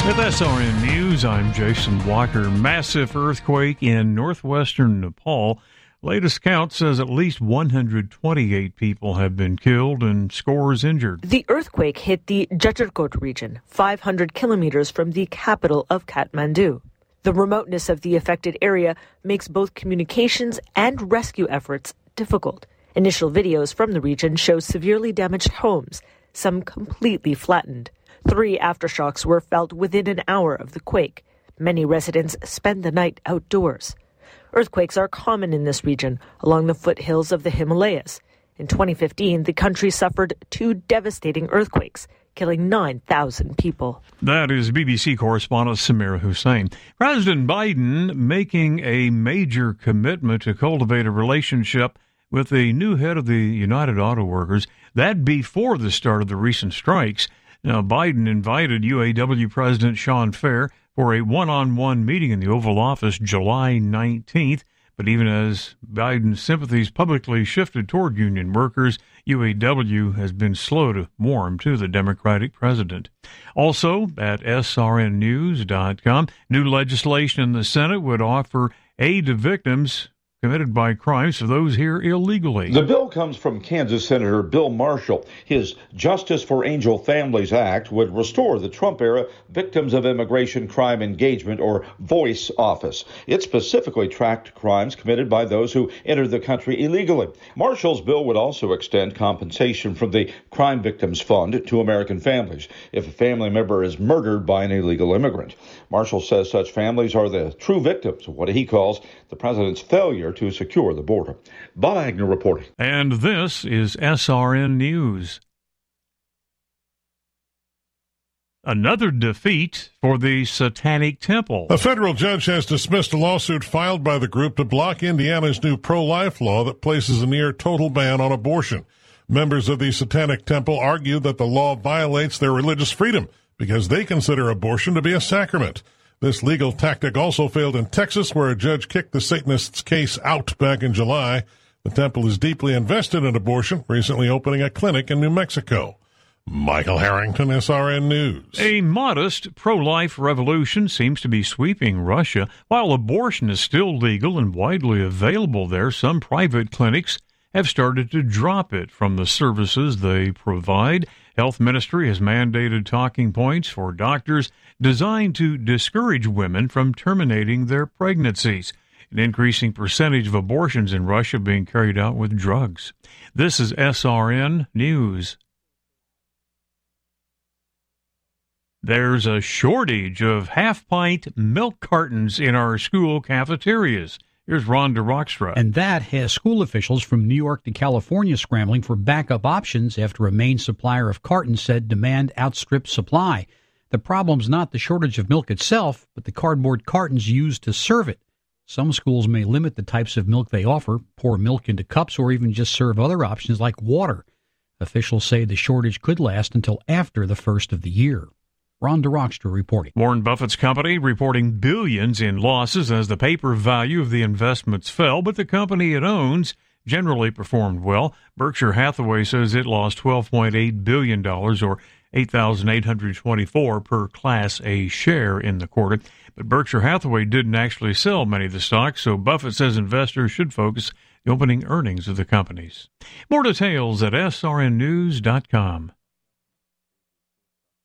With SRN News, I'm Jason Walker. Massive earthquake in northwestern Nepal. Latest count says at least 128 people have been killed and scores injured. The earthquake hit the Jajarkot region, 500 kilometers from the capital of Kathmandu. The remoteness of the affected area makes both communications and rescue efforts difficult. Initial videos from the region show severely damaged homes, some completely flattened. 3 aftershocks were felt within an hour of the quake. Many residents spend the night outdoors. Earthquakes are common in this region, along the foothills of the Himalayas. In 2015, the country suffered 2 devastating earthquakes, killing 9,000 people. That is BBC correspondent Samira Hussein. President Biden making a major commitment to cultivate a relationship with the new head of the United Auto Workers. That before the start of the recent strikes. Now, Biden invited UAW President Sean Fair for a one-on-one meeting in the Oval Office July 19th. But even as Biden's sympathies publicly shifted toward union workers, UAW has been slow to warm to the Democratic president. Also, at srnnews.com, new legislation in the Senate would offer aid to victims committed by crimes for those here illegally. The bill comes from Kansas Senator Bill Marshall. His Justice for Angel Families Act would restore the Trump-era Victims of Immigration Crime Engagement, or VOICE, office. It specifically tracked crimes committed by those who entered the country illegally. Marshall's bill would also extend compensation from the Crime Victims Fund to American families if a family member is murdered by an illegal immigrant. Marshall says such families are the true victims of what he calls the president's failure to secure the border. Bob Agnew reporting. And this is SRN News. Another defeat for the Satanic Temple. A federal judge has dismissed a lawsuit filed by the group to block Indiana's new pro-life law that places a near-total ban on abortion. Members of the Satanic Temple argue that the law violates their religious freedom because they consider abortion to be a sacrament. This legal tactic also failed in Texas, where a judge kicked the Satanists' case out back in July. The temple is deeply invested in abortion, recently opening a clinic in New Mexico. Michael Harrington, SRN News. A modest pro-life revolution seems to be sweeping Russia. While abortion is still legal and widely available there, some private clinics have started to drop it from the services they provide. Health Ministry has mandated talking points for doctors designed to discourage women from terminating their pregnancies. An increasing percentage of abortions in Russia being carried out with drugs. This is SRN News. There's a shortage of half-pint milk cartons in our school cafeterias. Here's Rhonda Rockstra. And that has school officials from New York to California scrambling for backup options after a main supplier of cartons said demand outstripped supply. The problem's not the shortage of milk itself, but the cardboard cartons used to serve it. Some schools may limit the types of milk they offer, pour milk into cups, or even just serve other options like water. Officials say the shortage could last until after the first of the year. Rhonda Rockstra reporting. Warren Buffett's company reporting billions in losses as the paper value of the investments fell, but the company it owns generally performed well. Berkshire Hathaway says it lost $12.8 billion, or $8,824 per Class A share in the quarter. But Berkshire Hathaway didn't actually sell many of the stocks, so Buffett says investors should focus on the opening earnings of the companies. More details at srnnews.com.